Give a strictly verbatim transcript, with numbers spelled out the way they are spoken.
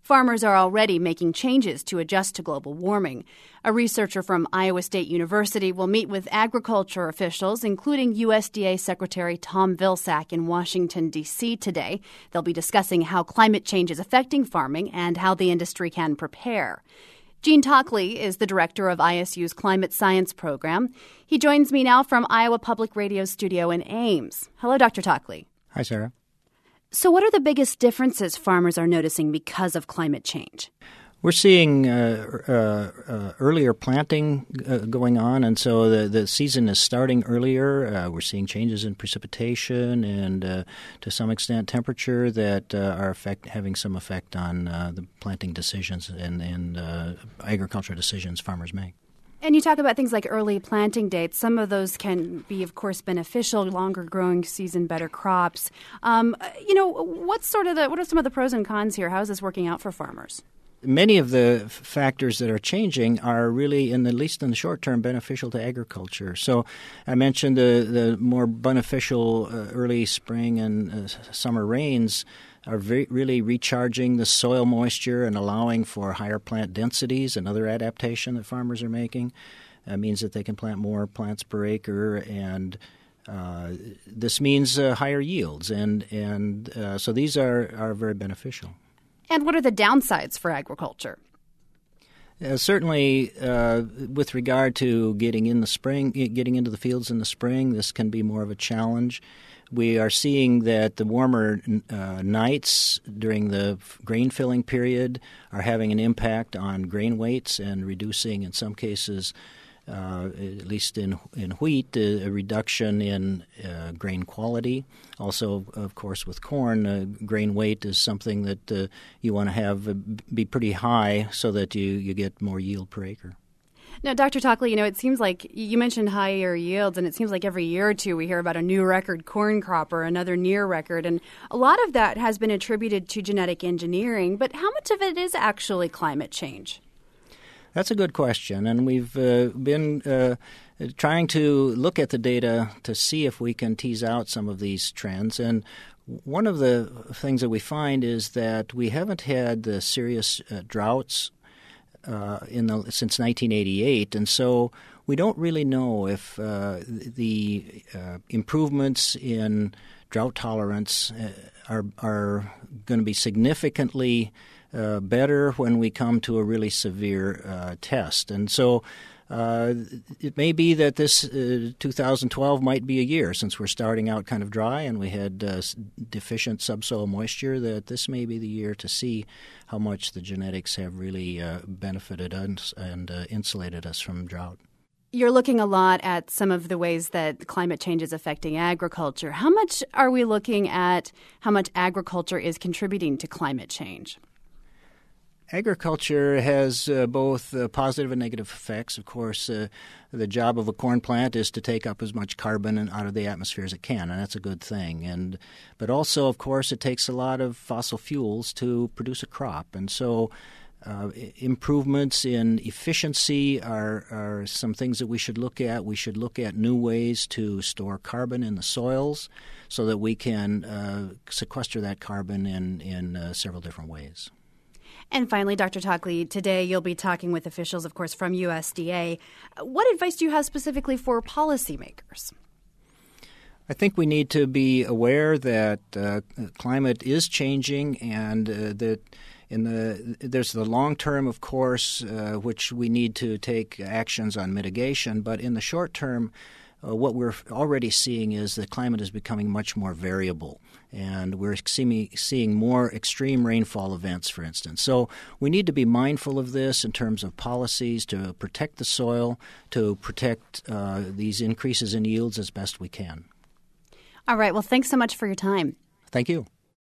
Farmers are already making changes to adjust to global warming. A researcher from Iowa State University will meet with agriculture officials, including U S D A Secretary Tom Vilsack in Washington, D C today. They'll be discussing how climate change is affecting farming and how the industry can prepare. Gene Tockley is the director of I S U's Climate Science Program. He joins me now from Iowa Public Radio's studio in Ames. Hello, Doctor Tockley. Hi, Sarah. So what are the biggest differences farmers are noticing because of climate change? We're seeing uh, uh, uh, earlier planting uh, going on, and so the, the season is starting earlier. Uh, we're seeing changes in precipitation and, uh, to some extent, temperature that uh, are effect, having some effect on uh, the planting decisions and, and uh, agricultural decisions farmers make. And you talk about things like early planting dates. Some of those can be, of course, beneficial, longer growing season, better crops. Um, you know, what's sort of the what are some of the pros and cons here? How is this working out for farmers? Many of the f- factors that are changing are really, in the, at least in the short term, beneficial to agriculture. So I mentioned the, the more beneficial uh, early spring and uh, summer rains are very, really recharging the soil moisture and allowing for higher plant densities, another adaptation that farmers are making. That means that they can plant more plants per acre, and uh, this means uh, higher yields. And, and uh, so these are, are very beneficial. And what are the downsides for agriculture? Uh, certainly, uh, with regard to getting in the spring, getting into the fields in the spring, this can be more of a challenge. We are seeing that the warmer uh, nights during the grain filling period are having an impact on grain weights and reducing, in some cases, uh, at least in in wheat, a, a reduction in uh, grain quality. Also, of course, with corn, uh, grain weight is something that uh, you want to have uh, be pretty high so that you, you get more yield per acre. Now, Doctor Tockley, you know, it seems like you mentioned higher yields, and it seems like every year or two we hear about a new record corn crop or another near record, and a lot of that has been attributed to genetic engineering, but how much of it is actually climate change? That's a good question, and we've uh, been uh, trying to look at the data to see if we can tease out some of these trends, and one of the things that we find is that we haven't had the serious uh, droughts Uh, in the since nineteen eighty-eight, and so we don't really know if uh, the uh, improvements in drought tolerance uh, are are going to be significantly uh, better when we come to a really severe uh, test. And so uh, it may be that this uh, two thousand twelve might be a year, since we're starting out kind of dry and we had uh, deficient subsoil moisture, that this may be the year to see how much the genetics have really uh, benefited us and uh, insulated us from drought. You're looking a lot at some of the ways that climate change is affecting agriculture. How much are we looking at how much agriculture is contributing to climate change? Agriculture has uh, both uh, positive and negative effects. Of course, uh, the job of a corn plant is to take up as much carbon out of the atmosphere as it can, and that's a good thing. And but also, of course, it takes a lot of fossil fuels to produce a crop. And so uh, improvements in efficiency are, are some things that we should look at. We should look at new ways to store carbon in the soils so that we can uh, sequester that carbon in, in uh, several different ways. And finally, Doctor Tockley, today you'll be talking with officials, of course, from U S D A. What advice do you have specifically for policymakers? I think we need to be aware that uh, climate is changing, and uh, that in the there's the long term, of course, uh, which we need to take actions on mitigation. But in the short term, Uh, what we're already seeing is that climate is becoming much more variable, and we're seeing, seeing more extreme rainfall events, for instance. So we need to be mindful of this in terms of policies to protect the soil, to protect uh, these increases in yields as best we can. All right. Well, thanks so much for your time. Thank you.